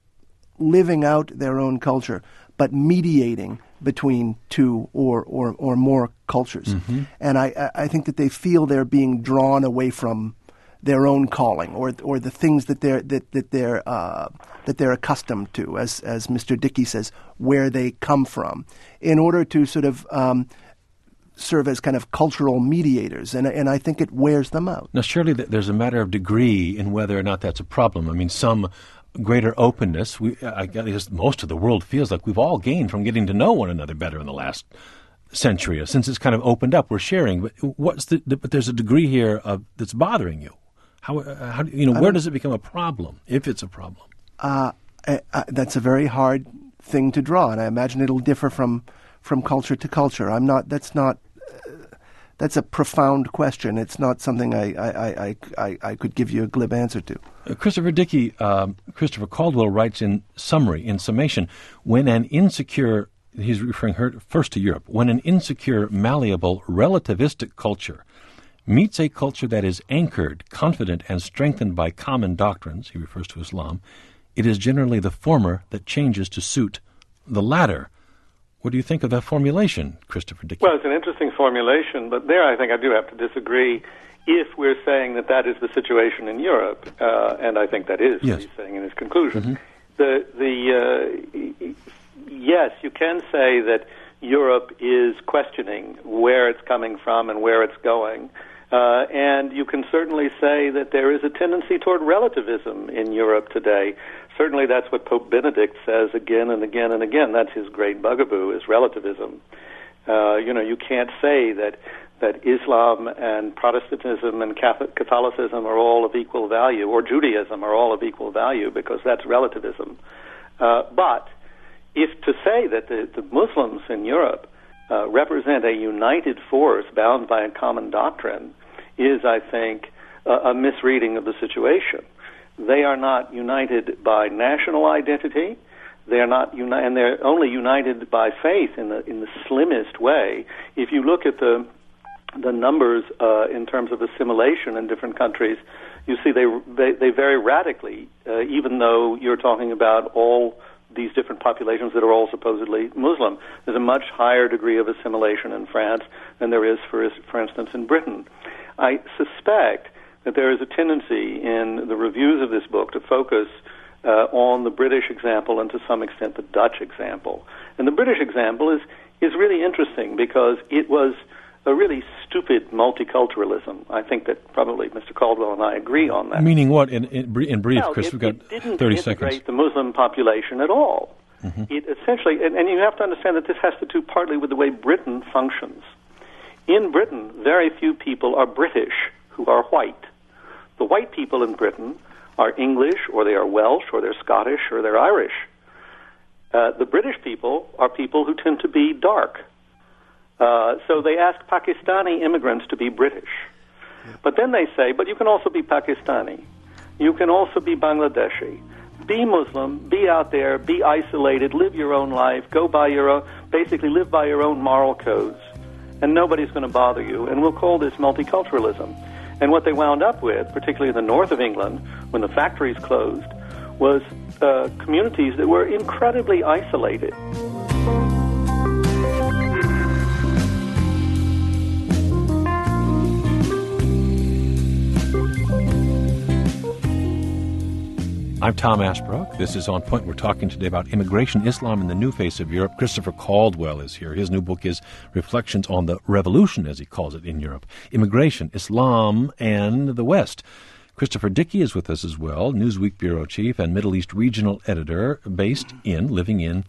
[SPEAKER 3] living out their own culture, but mediating between two or, or, or more cultures. Mm-hmm. And I, I think that they feel they're being drawn away from their own calling or or the things that they're that, that they're uh, that they're accustomed to, as as Mister Dickey says, where they come from, in order to sort of um, serve as kind of cultural mediators, and and I think it wears them out.
[SPEAKER 2] Now, surely there's a matter of degree in whether or not that's a problem. I mean, some greater openness. We, I guess most of the world feels like we've all gained from getting to know one another better in the last century, since it's kind of opened up. We're sharing, but what's the? But there's a degree here of that's bothering you. How, uh, how you know, where does it become a problem, if it's a problem?
[SPEAKER 3] Uh, uh, that's a very hard thing to draw, and I imagine it'll differ from from culture to culture. I'm not. That's not. Uh, that's a profound question. It's not something I I, I, I, I could give you a glib answer to.
[SPEAKER 2] Uh, Christopher Dickey, uh, Christopher Caldwell writes in summary, in summation, when an insecure, he's referring her first to Europe, when an insecure, malleable, relativistic culture meets a culture that is anchored, confident, and strengthened by common doctrines, he refers to Islam, it is generally the former that changes to suit the latter. What do you think of that formulation, Christopher Dickey?
[SPEAKER 4] Well, it's an interesting formulation, but there I think I do have to disagree if we're saying that that is the situation in Europe, uh, and I think that is
[SPEAKER 2] yes.
[SPEAKER 4] what he's saying in his conclusion.
[SPEAKER 2] Mm-hmm.
[SPEAKER 4] The, the, uh, yes, you can say that Europe is questioning where it's coming from and where it's going. Uh, and you can certainly say that there is a tendency toward relativism in Europe today. Certainly that's what Pope Benedict says again and again and again. That's his great bugaboo, is relativism. Uh, you know, you can't say that, that Islam and Protestantism and Catholicism are all of equal value, or Judaism are all of equal value, because that's relativism. Uh, but if to say that the, the Muslims in Europe Uh, represent a united force bound by a common doctrine is, I think, uh, a misreading of the situation. They are not united by national identity. They are not uni- and they're only united by faith in the in the slimmest way. If you look at the the numbers uh, in terms of assimilation in different countries, you see they they, they vary radically. Uh, even though you're talking about all these different populations that are all supposedly Muslim. There's a much higher degree of assimilation in France than there is, for, for instance, in Britain. I suspect that there is a tendency in the reviews of this book to focus uh, on the British example and to some extent the Dutch example. And the British example is, is really interesting because it was a really stupid multiculturalism. I think that probably Mister Caldwell and I agree on that.
[SPEAKER 2] Meaning what, in, in, in brief,
[SPEAKER 4] well,
[SPEAKER 2] Chris?
[SPEAKER 4] It,
[SPEAKER 2] we've got
[SPEAKER 4] it didn't
[SPEAKER 2] thirty
[SPEAKER 4] integrate
[SPEAKER 2] seconds.
[SPEAKER 4] the Muslim population at all. Mm-hmm. It essentially, and, and you have to understand that this has to do partly with the way Britain functions. In Britain, very few people are British who are white. The white people in Britain are English, or they are Welsh, or they're Scottish, or they're Irish. Uh, the British people are people who tend to be dark. Uh, so they ask Pakistani immigrants to be British. Yeah. But then they say, but you can also be Pakistani. You can also be Bangladeshi. Be Muslim, be out there, be isolated, live your own life, go by your own, basically live by your own moral codes. And nobody's going to bother you. And we'll call this multiculturalism. And what they wound up with, particularly in the north of England, when the factories closed, was uh, communities that were incredibly isolated.
[SPEAKER 2] I'm Tom Ashbrook. This is On Point. We're talking today about immigration, Islam, and the new face of Europe. Christopher Caldwell is here. His new book is Reflections on the Revolution, as he calls it, in Europe. Immigration, Islam, and the West. Christopher Dickey is with us as well, Newsweek bureau chief and Middle East regional editor, based in, living in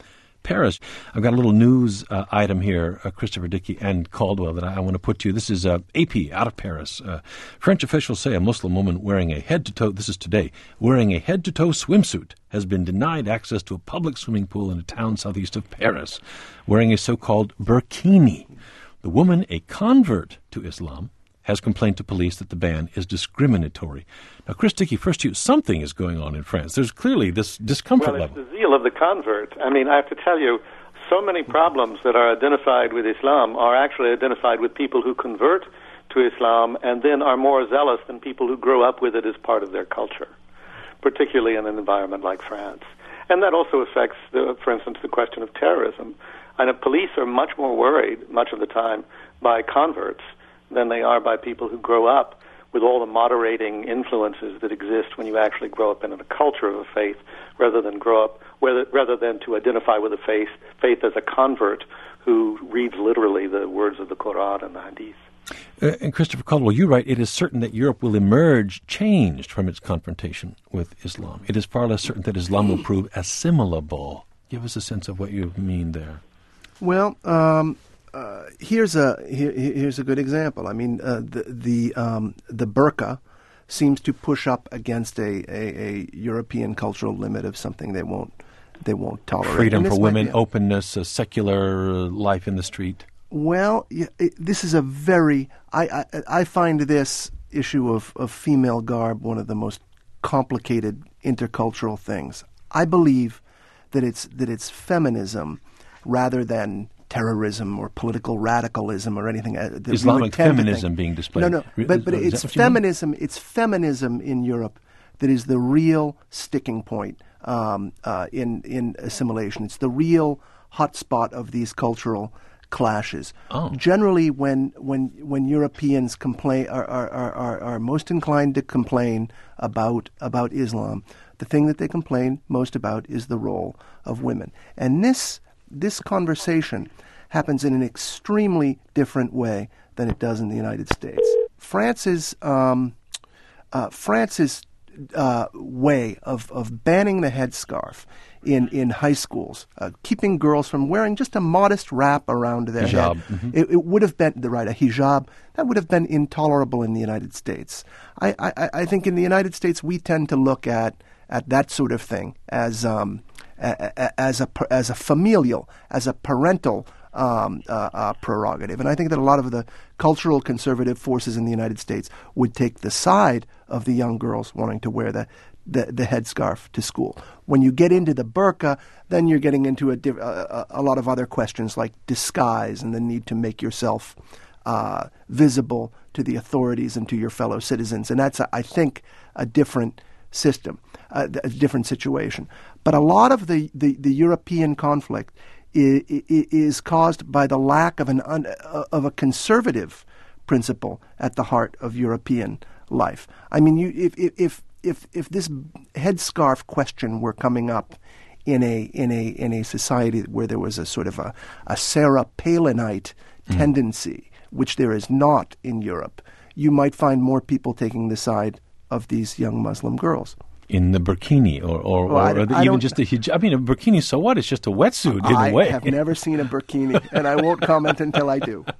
[SPEAKER 2] Paris. I've got a little news uh, item here, uh, Christopher Dickey and Caldwell, that I, I want to put to you. This is uh, A P out of Paris. Uh, French officials say a Muslim woman wearing a head-to-toe, this is today, wearing a head-to-toe swimsuit has been denied access to a public swimming pool in a town southeast of Paris, wearing a so-called burkini. The woman, a convert to Islam, has complained to police that the ban is discriminatory. Now, Chris Dickey, first you, something is going on in France. There's clearly this discomfort
[SPEAKER 4] well, it's
[SPEAKER 2] level.
[SPEAKER 4] the zeal of the convert. I mean, I have to tell you, so many problems that are identified with Islam are actually identified with people who convert to Islam and then are more zealous than people who grow up with it as part of their culture, particularly in an environment like France. And that also affects, the, for instance, the question of terrorism. I know police are much more worried, much of the time, by converts than they are by people who grow up with all the moderating influences that exist when you actually grow up in a culture of a faith, rather than grow up, rather, rather than to identify with a faith, faith as a convert who reads literally the words of the Quran and the Hadith.
[SPEAKER 2] Uh, and Christopher Caldwell, you write, it is certain that Europe will emerge changed from its confrontation with Islam. It is far less certain that Islam will prove assimilable. Give us a sense of what you mean there.
[SPEAKER 3] Well, um, uh, here's a here, here's a good example. I mean, uh, the the um, the burqa seems to push up against a, a, a European cultural limit of something they won't they won't tolerate.
[SPEAKER 2] Freedom for women,
[SPEAKER 3] a,
[SPEAKER 2] openness, a secular life in the street.
[SPEAKER 3] Well, yeah, it, this is a very I, I I find this issue of, of female garb one of the most complicated intercultural things. I believe that it's that it's feminism rather than terrorism or political radicalism or anything. Uh, that
[SPEAKER 2] Islamic feminism being displayed.
[SPEAKER 3] No, no, but, but
[SPEAKER 2] is
[SPEAKER 3] it's feminism. It's feminism in Europe that is the real sticking point um, uh, in in assimilation. It's the real hotspot of these cultural clashes.
[SPEAKER 2] Oh.
[SPEAKER 3] Generally, when when when Europeans complain are, are, are, are most inclined to complain about about Islam, the thing that they complain most about is the role of women. And this this conversation happens in an extremely different way than it does in the United States. France's um, uh, France's uh, way of, of banning the headscarf in, in high schools, uh, keeping girls from wearing just a modest wrap around their
[SPEAKER 2] hijab.
[SPEAKER 3] head,
[SPEAKER 2] Mm-hmm.
[SPEAKER 3] it, it would have been the right a hijab that would have been intolerable in the United States. I, I, I think in the United States we tend to look at at that sort of thing as um, a, a, as a as a familial, as a parental um, uh, uh, prerogative, and I think that a lot of the cultural conservative forces in the United States would take the side of the young girls wanting to wear the the, the headscarf to school. When you get into the burqa, then you're getting into a, diff- a, a lot of other questions like disguise and the need to make yourself uh, visible to the authorities and to your fellow citizens, and that's, I think, a different system, uh, a different situation. But a lot of the, the, the European conflict is, is caused by the lack of an un, of a conservative principle at the heart of European life. I mean, you, if if if if this headscarf question were coming up in a in a in a society where there was a sort of a, a Sarah Palinite mm. tendency, which there is not in Europe, you might find more people taking the side of these young Muslim girls.
[SPEAKER 2] In the burkini, or, or,
[SPEAKER 3] well,
[SPEAKER 2] or, or the, even just the hijab. I mean, a burkini, so what? It's just a wetsuit in
[SPEAKER 3] I
[SPEAKER 2] a way.
[SPEAKER 3] I have never seen a burkini, and I won't comment until I do.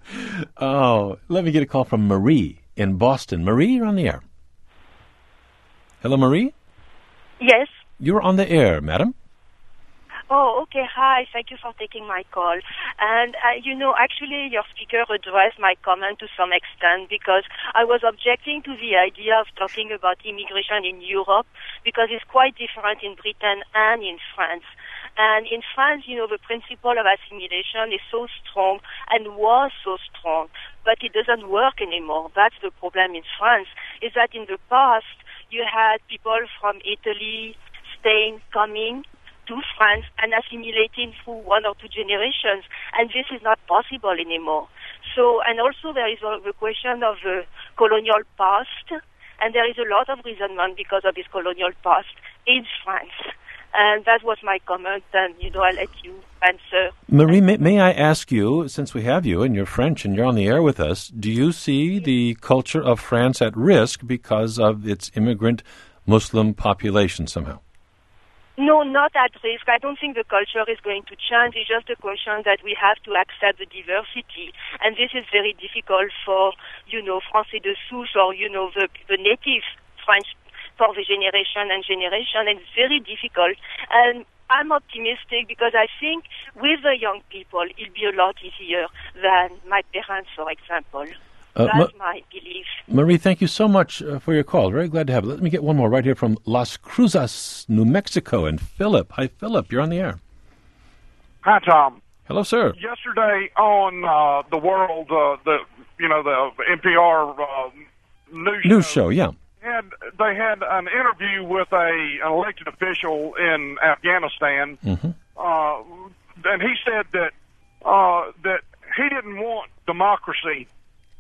[SPEAKER 2] Oh, let me get a call from Marie in Boston. Marie, you're on the air. Hello, Marie?
[SPEAKER 7] Yes.
[SPEAKER 2] You're on the air, madam.
[SPEAKER 7] Oh, okay. Hi. Thank you for taking my call. And, uh, you know, actually your speaker addressed my comment to some extent because I was objecting to the idea of talking about immigration in Europe because it's quite different in Britain and in France. And in France, you know, the principle of assimilation is so strong and was so strong, but it doesn't work anymore. That's the problem in France, is that in the past you had people from Italy, Spain coming to France and assimilating through one or two generations, and this is not possible anymore. So, and also there is the question of the colonial past, and there is a lot of resentment because of this colonial past in France. And that was my comment, and, you know, I'll let you answer.
[SPEAKER 2] Marie, may, may I ask you, since we have you and you're French and you're on the air with us, do you see the culture of France at risk because of its immigrant Muslim population somehow?
[SPEAKER 7] No, not at risk. I don't think the culture is going to change. It's just a question that we have to accept the diversity. And this is very difficult for, you know, Français de Souche or, you know, the, the native French for the generation and generation. And it's very difficult. And I'm optimistic because I think with the young people, it'll be a lot easier than my parents, for example. Uh, That's Ma- my belief.
[SPEAKER 2] Marie, thank you so much uh, for your call. Very glad to have it. Let me get one more right here from Las Cruces, New Mexico. And Philip. Hi, Philip. You're on the air.
[SPEAKER 8] Hi, Tom.
[SPEAKER 2] Hello, sir.
[SPEAKER 8] Yesterday on uh, the World, uh, the you know the N P R uh, news,
[SPEAKER 2] news show,
[SPEAKER 8] show
[SPEAKER 2] yeah.
[SPEAKER 8] Had, they had an interview with a an elected official in Afghanistan, mm-hmm. uh, and he said that uh, that he didn't want democracy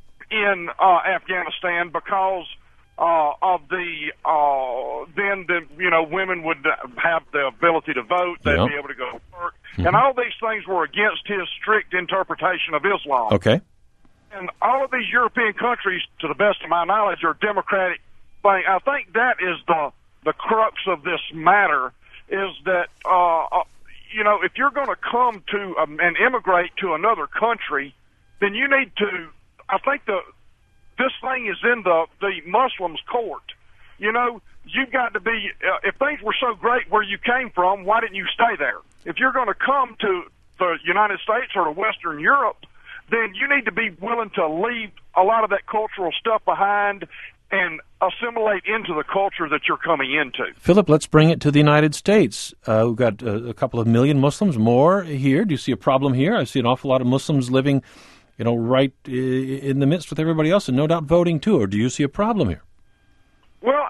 [SPEAKER 8] in uh, Afghanistan because uh, of the uh, then the you know women would have the ability to vote, they'd yep. be able to go to work, mm-hmm. and all these things were against his strict interpretation of Islam.
[SPEAKER 2] Okay,
[SPEAKER 8] and all of these European countries, to the best of my knowledge, are democratic. Thing. I think that is the the crux of this matter is that uh, you know if you're going to come to um, and immigrate to another country, then you need to. I think the this thing is in the, the Muslims' court. You know, you've got to be, uh, if things were so great where you came from, why didn't you stay there? If you're going to come to the United States or to Western Europe, then you need to be willing to leave a lot of that cultural stuff behind and assimilate into the culture that you're coming into.
[SPEAKER 2] Philip, let's bring it to the United States. Uh, we've got uh, a couple of million Muslims more here. Do you see a problem here? I see an awful lot of Muslims living you know, right in the midst with everybody else, and no doubt voting too. Or do you see a problem here?
[SPEAKER 8] Well,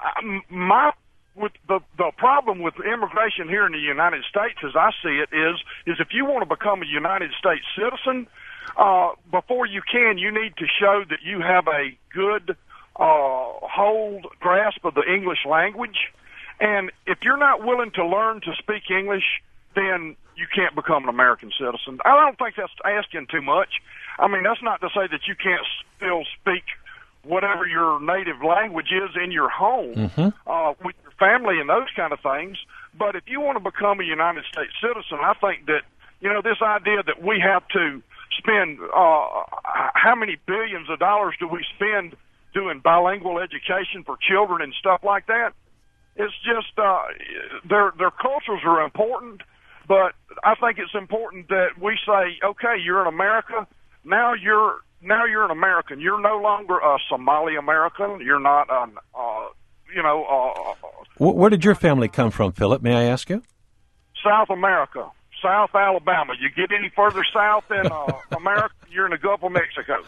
[SPEAKER 8] my with the the problem with immigration here in the United States, as I see it, is is if you want to become a United States citizen, uh, before you can, you need to show that you have a good uh, hold grasp of the English language, and if you're not willing to learn to speak English, then you can't become an American citizen. I don't think that's asking too much. I mean, that's not to say that you can't still speak whatever your native language is in your home, mm-hmm. uh, with your family and those kind of things. But if you want to become a United States citizen, I think that, you know, this idea that we have to spend, uh, how many billions of dollars do we spend doing bilingual education for children and stuff like that? It's just, uh, their, their cultures are important, but I think it's important that we say, okay, you're in America. Now you're now you're an American. You're no longer a Somali American. You're not an, uh, you know. Uh,
[SPEAKER 2] Where did your family come from, Philip? May I ask you?
[SPEAKER 8] South America, South Alabama. You get any further south in uh, America, you're in the Gulf of Mexico.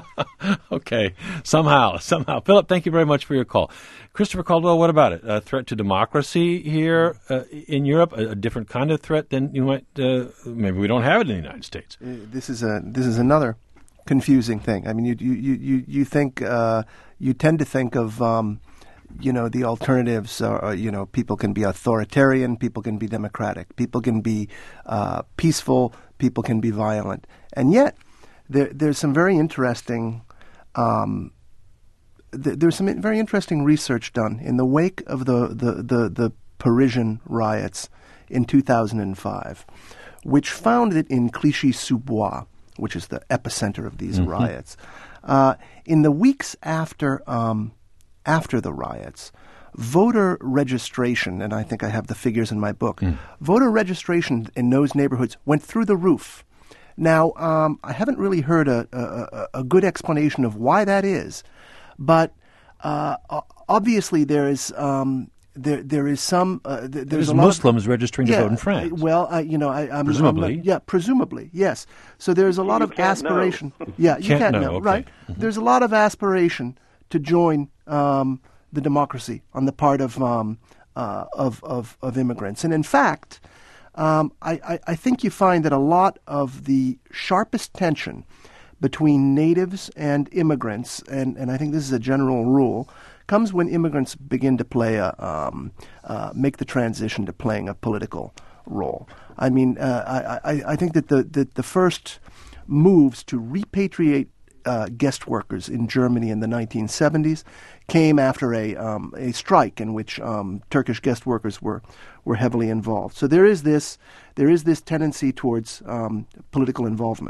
[SPEAKER 2] Okay, somehow, somehow. Philip, thank you very much for your call. Christopher Caldwell, what about it? A threat to democracy here uh, in Europe? A, a different kind of threat than you might, uh, maybe we don't have it in the United States.
[SPEAKER 3] Uh, this is a this is another confusing thing. I mean, you you you you think uh, you tend to think of um, you know the alternatives. Are, you know, people can be authoritarian, people can be democratic, people can be uh, peaceful, people can be violent, and yet there there's some very interesting. Um, There's some very interesting research done in the wake of the, the, the, the Parisian riots in two thousand five, which found that in Clichy-sous-Bois, which is the epicenter of these mm-hmm. riots, uh, in the weeks after um, after the riots, voter registration, and I think I have the figures in my book, mm. voter registration in those neighborhoods went through the roof. Now, um, I haven't really heard a, a, a good explanation of why that is. But uh, obviously, there is um, there there is some uh, th- there's,
[SPEAKER 2] there's
[SPEAKER 3] a lot
[SPEAKER 2] Muslims
[SPEAKER 3] of,
[SPEAKER 2] registering to
[SPEAKER 3] yeah,
[SPEAKER 2] vote in France.
[SPEAKER 3] Uh, well, uh, you know, I, I'm
[SPEAKER 2] presumably,
[SPEAKER 3] I'm not, yeah, presumably, yes. So there's a lot
[SPEAKER 4] you
[SPEAKER 3] of aspiration. Yeah, you
[SPEAKER 2] can't,
[SPEAKER 3] can't
[SPEAKER 2] know,
[SPEAKER 3] know,
[SPEAKER 2] okay.
[SPEAKER 3] right?
[SPEAKER 2] Mm-hmm.
[SPEAKER 3] There's a lot of aspiration to join um, the democracy on the part of um, uh, of, of of immigrants, and in fact, um, I, I I think you find that a lot of the sharpest tension between natives and immigrants, and, and I think this is a general rule, comes when immigrants begin to play a um, uh, make the transition to playing a political role. I mean, uh, I, I, I think that the, the, the first moves to repatriate uh, guest workers in Germany in the nineteen seventies came after a um, a strike in which um, Turkish guest workers were were heavily involved. So there is this there is this tendency towards um, political involvement.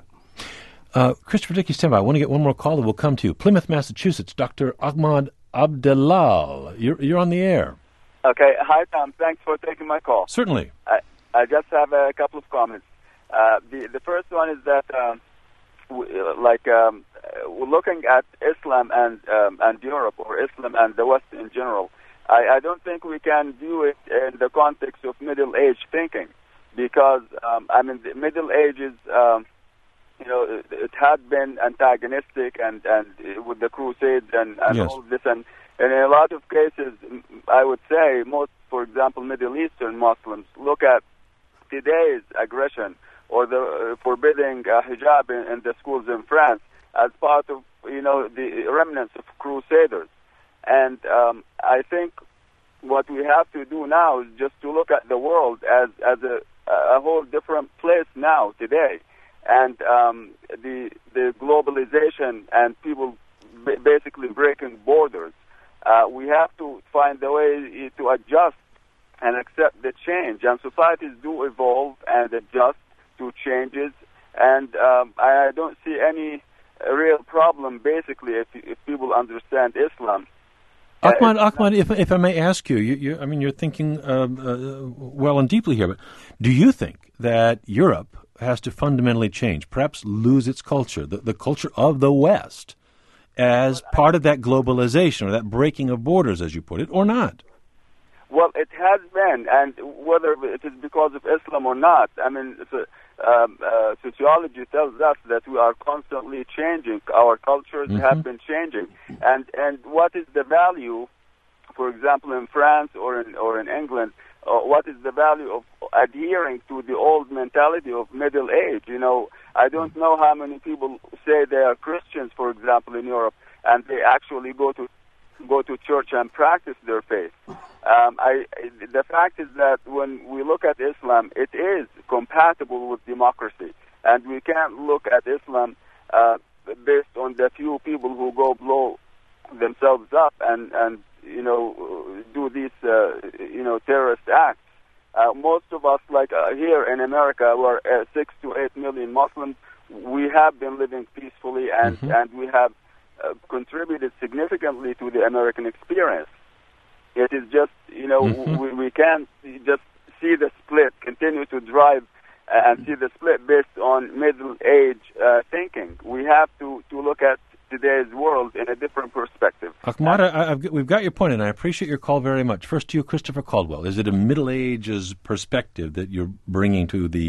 [SPEAKER 2] Uh, Christopher Dickey, stand by. I want to get one more call, and we'll come to you. Plymouth, Massachusetts, Doctor Ahmad Abdelal. You're, you're on the air.
[SPEAKER 9] Okay. Hi, Tom. Thanks for taking my call.
[SPEAKER 2] Certainly.
[SPEAKER 9] I, I just have a couple of comments. Uh, the, the first one is that, um, w- like, um, we're looking at Islam and um, and Europe, or Islam and the West in general. I, I don't think we can view it in the context of Middle Age thinking, because, um, I mean, the Middle Ages... Um, You know, it, it had been antagonistic and, and with the Crusades and, and
[SPEAKER 2] yes.
[SPEAKER 9] all of this. And, and in a lot of cases, I would say most, for example, Middle Eastern Muslims look at today's aggression or the uh, forbidding uh, hijab in, in the schools in France as part of, you know, the remnants of Crusaders. And um, I think what we have to do now is just to look at the world as, as a, a whole different place now, today. And um, the the globalization and people b- basically breaking borders, uh, we have to find a way to adjust and accept the change. And societies do evolve and adjust to changes. And um, I don't see any real problem, basically, if, if people understand Islam.
[SPEAKER 2] Ahmad, uh, Ahmad, if if I may ask you, you, you I mean, you're thinking uh, uh, well and deeply here, but do you think that Europe has to fundamentally change, perhaps lose its culture, the, the culture of the West, as part of that globalization or that breaking of borders, as you put it, or not?
[SPEAKER 9] Well, it has been, and whether it is because of Islam or not, I mean, it's a, um, uh, sociology tells us that we are constantly changing. Our cultures mm-hmm. have been changing. And and what is the value, for example, in France or in, or in England, Uh, what is the value of adhering to the old mentality of middle age? You know, I don't know how many people say they are Christians, for example, in Europe, and they actually go to go to church and practice their faith. Um, I, the fact is that when we look at Islam, it is compatible with democracy, and we can't look at Islam uh, based on the few people who go blow themselves up and and. you know, do these, uh, you know, terrorist acts. Uh, most of us, like uh, here in America, we're uh, six to eight million Muslims. We have been living peacefully, and, mm-hmm. and we have uh, contributed significantly to the American experience. It is just, you know, mm-hmm. we, we can't just see the split, continue to drive and see the split based on middle age uh, thinking. We have to, to look at today's world in a different perspective.
[SPEAKER 2] Ahmad, I, I've, we've got your point, and I appreciate your call very much. First to you, Christopher Caldwell. Is it a Middle Ages perspective that you're bringing to the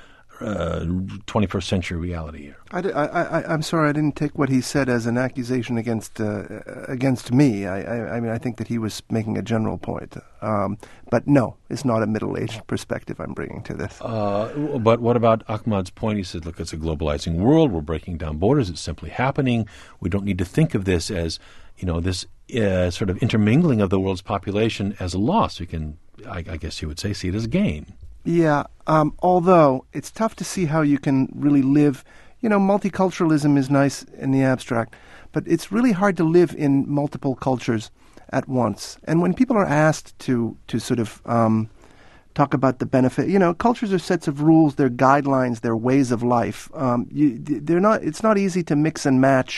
[SPEAKER 2] uh, twenty-first century reality here?
[SPEAKER 3] I, I, I, I'm sorry, I didn't take what he said as an accusation against uh, against me. I, I, I mean, I think that he was making a general point. Um, but no, it's not a middle-aged perspective I'm bringing to this.
[SPEAKER 2] Uh, but what about Ahmad's point? He said, look, it's a globalizing world. We're breaking down borders. It's simply happening. We don't need to think of this as, you know, this uh, sort of intermingling of the world's population as a loss. We can, I, I guess you would say, see it as a gain.
[SPEAKER 3] Yeah, um, although it's tough to see how you can really live. You know, multiculturalism is nice in the abstract, but it's really hard to live in multiple cultures at once. And when people are asked to, to sort of um, talk about the benefit, you know, cultures are sets of rules, they're guidelines, they're ways of life. Um, you, they're not. It's not easy to mix and match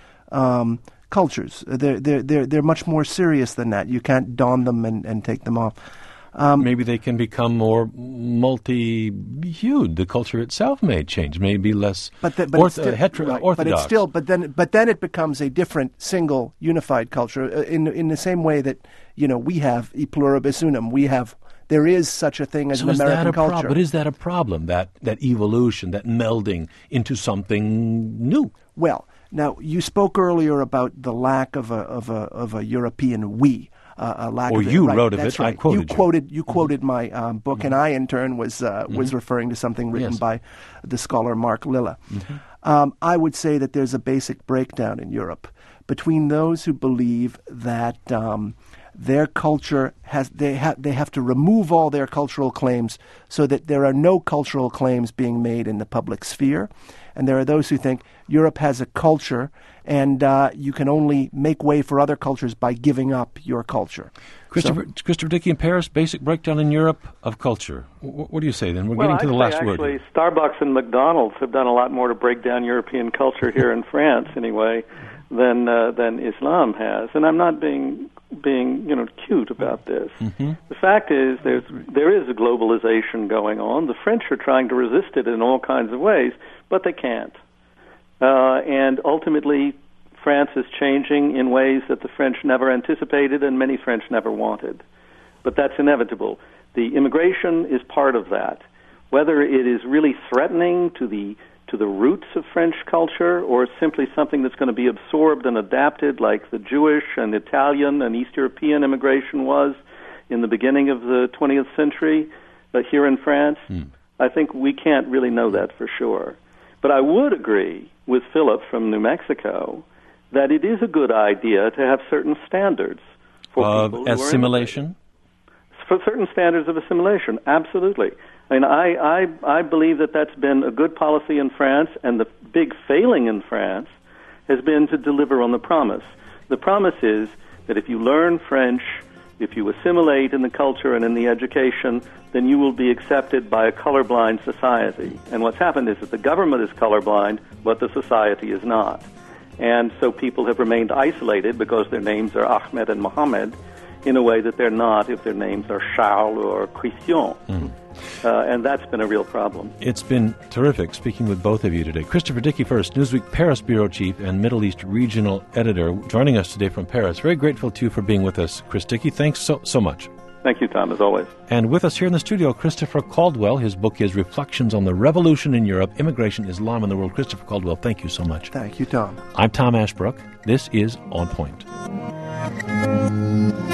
[SPEAKER 3] um, cultures. They're, they're, they're, they're much more serious than that. You can't don them and, and take them off. Um,
[SPEAKER 2] Maybe they can become more multi-hued. The culture itself may change, may be less
[SPEAKER 3] but the, but
[SPEAKER 2] orth-
[SPEAKER 3] still,
[SPEAKER 2] hetero-
[SPEAKER 3] right,
[SPEAKER 2] orthodox.
[SPEAKER 3] But it's still, but then, but then it becomes a different, single, unified culture. Uh, in in the same way that you know we have e pluribus unum. We have there is such a thing as
[SPEAKER 2] so
[SPEAKER 3] an
[SPEAKER 2] is
[SPEAKER 3] American
[SPEAKER 2] that a
[SPEAKER 3] culture.
[SPEAKER 2] Prob- but is that a problem? That that evolution, that melding into something new?
[SPEAKER 3] Well, now you spoke earlier about the lack of a of a of a European we. Uh, a lack
[SPEAKER 2] or
[SPEAKER 3] of it.
[SPEAKER 2] you
[SPEAKER 3] right,
[SPEAKER 2] wrote of
[SPEAKER 3] that's
[SPEAKER 2] it.
[SPEAKER 3] Right.
[SPEAKER 2] I quoted
[SPEAKER 3] you.
[SPEAKER 2] You
[SPEAKER 3] Quoted, you
[SPEAKER 2] mm-hmm.
[SPEAKER 3] quoted my um, book,
[SPEAKER 2] mm-hmm.
[SPEAKER 3] and I, in turn, was uh,
[SPEAKER 2] mm-hmm.
[SPEAKER 3] was referring to something written
[SPEAKER 2] yes.
[SPEAKER 3] by the scholar Mark Lilla.
[SPEAKER 2] Mm-hmm.
[SPEAKER 3] Um, I would say that there's a basic breakdown in Europe between those who believe that um, their culture has they have they have to remove all their cultural claims so that there are no cultural claims being made in the public sphere, And there are those who think Europe has a culture, and uh, you can only make way for other cultures by giving up your culture.
[SPEAKER 2] Christopher,
[SPEAKER 3] so,
[SPEAKER 2] Christopher Dickey in Paris, basic breakdown in Europe of culture. W- what do you say then? We're
[SPEAKER 4] well,
[SPEAKER 2] getting to
[SPEAKER 4] I'd
[SPEAKER 2] the last
[SPEAKER 4] say
[SPEAKER 2] word.
[SPEAKER 4] Actually, Starbucks and McDonald's have done a lot more to break down European culture here in France, anyway, than uh, than Islam has. And I'm not being being you know cute about this.
[SPEAKER 2] Mm-hmm.
[SPEAKER 4] The fact is, there's there is a globalization going on. The French are trying to resist it in all kinds of ways, but they can't. Uh, and ultimately, France is changing in ways that the French never anticipated and many French never wanted. But that's inevitable. The immigration is part of that. Whether it is really threatening to the to the roots of French culture or simply something that's going to be absorbed and adapted like the Jewish and Italian and East European immigration was in the beginning of the twentieth century uh, here in France, mm. I think we can't really know that for sure. But I would agree with Philip from New Mexico that it is a good idea to have certain standards for
[SPEAKER 2] of
[SPEAKER 4] people who
[SPEAKER 2] assimilation.
[SPEAKER 4] Are for certain standards of assimilation, absolutely. I mean, I, I I believe that that's been a good policy in France, and the big failing in France has been to deliver on the promise. The promise is that if you learn French, if you assimilate in the culture and in the education, then you will be accepted by a colorblind society. And what's happened is that the government is colorblind, but the society is not. And so people have remained isolated because their names are Ahmed and Mohammed in a way that they're not if their names are Charles or Christian. Mm. Uh, and that's been a real problem.
[SPEAKER 2] It's been terrific speaking with both of you today. Christopher Dickey first, Newsweek Paris Bureau Chief and Middle East Regional Editor, joining us today from Paris. Very grateful to you for being with us, Chris Dickey. Thanks so, so much.
[SPEAKER 4] Thank you, Tom, as always.
[SPEAKER 2] And with us here in the studio, Christopher Caldwell. His book is Reflections on the Revolution in Europe, Immigration, Islam, and the World. Christopher Caldwell, thank you so much.
[SPEAKER 3] Thank you, Tom.
[SPEAKER 2] I'm Tom Ashbrook. This is On Point.